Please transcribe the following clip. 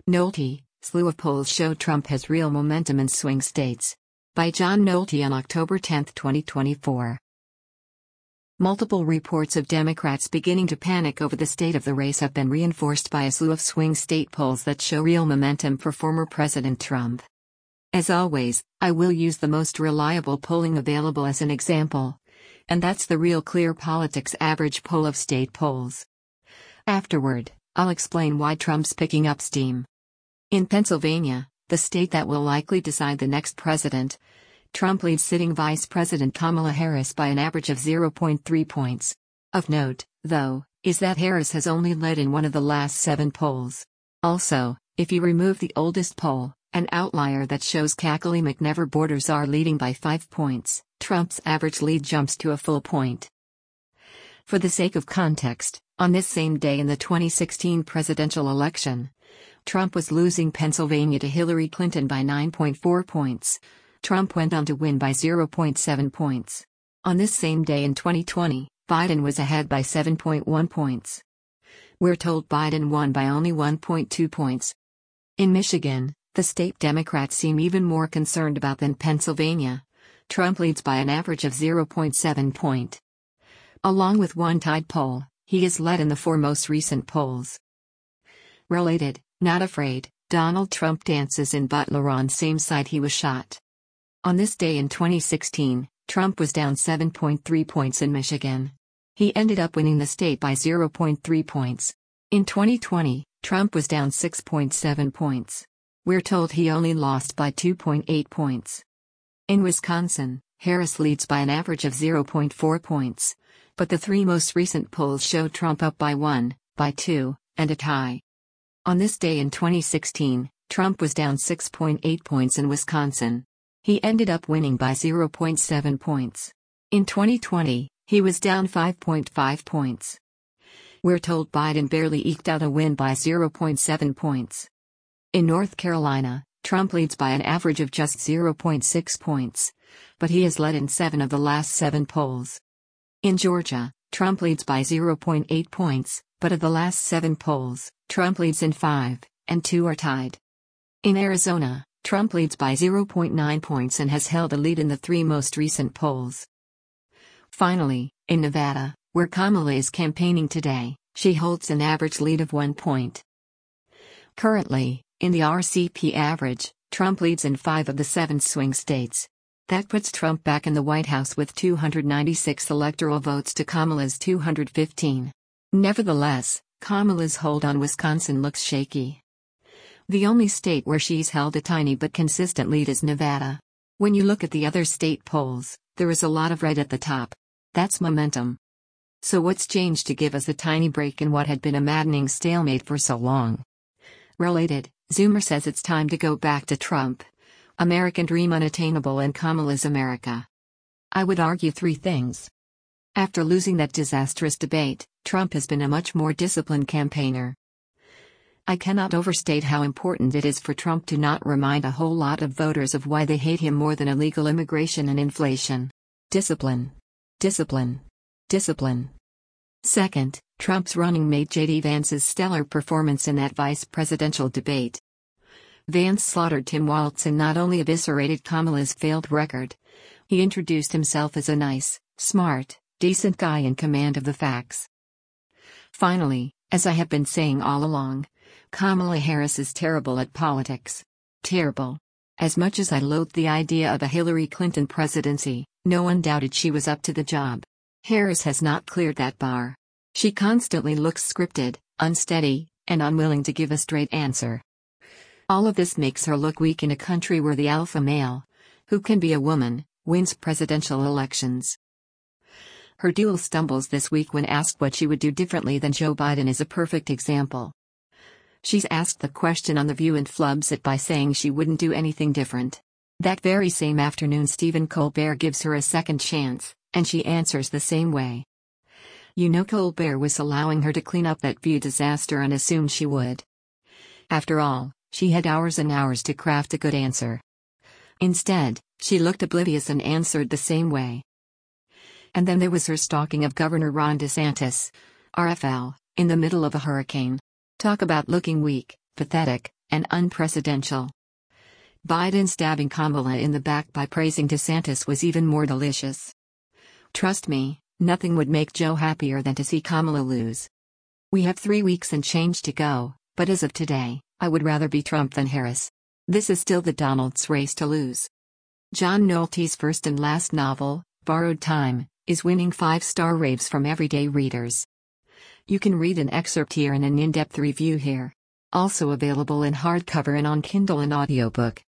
Nolte, slew of polls show Trump has real momentum in swing states. By John Nolte on October 10, 2024. Multiple reports of Democrats beginning to panic over the state of the race have been reinforced by a slew of swing state polls that show real momentum for former President Trump. As always, I will use the most reliable polling available as an example. And that's the Real Clear Politics average poll of state polls. Afterward, I'll explain why Trump's picking up steam. In Pennsylvania, the state that will likely decide the next president, Trump leads sitting Vice President Kamala Harris by an average of 0.3 points. Of note, though, is that Harris has only led in one of the last 7 polls. Also, if you remove the oldest poll, an outlier that shows Cackley McNever Borders are leading by 5 points, Trump's average lead jumps to a full point. For the sake of context, on this same day in the 2016 presidential election, Trump was losing Pennsylvania to Hillary Clinton by 9.4 points. Trump went on to win by 0.7 points. On this same day in 2020, Biden was ahead by 7.1 points. We're told Biden won by only 1.2 points. In Michigan, the state Democrats seem even more concerned about than Pennsylvania. Trump leads by an average of 0.7 point. Along with one tied poll, he is led in the 4 most recent polls. Related, not afraid, Donald Trump dances in Butler on same side he was shot. On this day in 2016, Trump was down 7.3 points in Michigan. He ended up winning the state by 0.3 points. In 2020, Trump was down 6.7 points. We're told he only lost by 2.8 points. In Wisconsin, Harris leads by an average of 0.4 points, but the 3 most recent polls show Trump up by 1, by 2, and a tie. On this day in 2016, Trump was down 6.8 points in Wisconsin. He ended up winning by 0.7 points. In 2020, he was down 5.5 points. We're told Biden barely eked out a win by 0.7 points. In North Carolina, Trump leads by an average of just 0.6 points, but he has led in 7 of the last 7 polls. In Georgia, Trump leads by 0.8 points, but of the last 7 polls, Trump leads in 5, and 2 are tied. In Arizona, Trump leads by 0.9 points and has held a lead in the 3 most recent polls. Finally, in Nevada, where Kamala is campaigning today, she holds an average lead of 1 point. Currently, in the RCP average, Trump leads in 5 of the 7 swing states. That puts Trump back in the White House with 296 electoral votes to Kamala's 215. Nevertheless, Kamala's hold on Wisconsin looks shaky. The only state where she's held a tiny but consistent lead is Nevada. When you look at the other state polls, there is a lot of red at the top. That's momentum. So what's changed to give us a tiny break in what had been a maddening stalemate for so long? Related, Zoomer says it's time to go back to Trump. American dream unattainable and Kamala's America. I would argue 3 things. After losing that disastrous debate, Trump has been a much more disciplined campaigner. I cannot overstate how important it is for Trump to not remind a whole lot of voters of why they hate him more than illegal immigration and inflation. Discipline. Discipline. Discipline. Second, Trump's running mate J.D. Vance's stellar performance in that vice presidential debate. Vance slaughtered Tim Walz and not only eviscerated Kamala's failed record, he introduced himself as a nice, smart, decent guy in command of the facts. Finally, as I have been saying all along, Kamala Harris is terrible at politics. Terrible. As much as I loathed the idea of a Hillary Clinton presidency, no one doubted she was up to the job. Harris has not cleared that bar. She constantly looks scripted, unsteady, and unwilling to give a straight answer. All of this makes her look weak in a country where the alpha male, who can be a woman, wins presidential elections. Her dual stumbles this week when asked what she would do differently than Joe Biden is a perfect example. She's asked the question on The View and flubs it by saying she wouldn't do anything different. That very same afternoon Stephen Colbert gives her a second chance, and she answers the same way. You know Colbert was allowing her to clean up that View disaster and assumed she would. After all, she had hours and hours to craft a good answer. Instead, she looked oblivious and answered the same way. And then there was her stalking of Governor Ron DeSantis, RFL, in the middle of a hurricane. Talk about looking weak, pathetic, and unprecedented. Biden stabbing Kamala in the back by praising DeSantis was even more delicious. Trust me, nothing would make Joe happier than to see Kamala lose. We have 3 weeks and change to go, but as of today, I would rather be Trump than Harris. This is still the Donald's race to lose. John Nolte's first and last novel, Borrowed Time, is winning 5-star raves from everyday readers. You can read an excerpt here and an in-depth review here. Also available in hardcover and on Kindle and audiobook.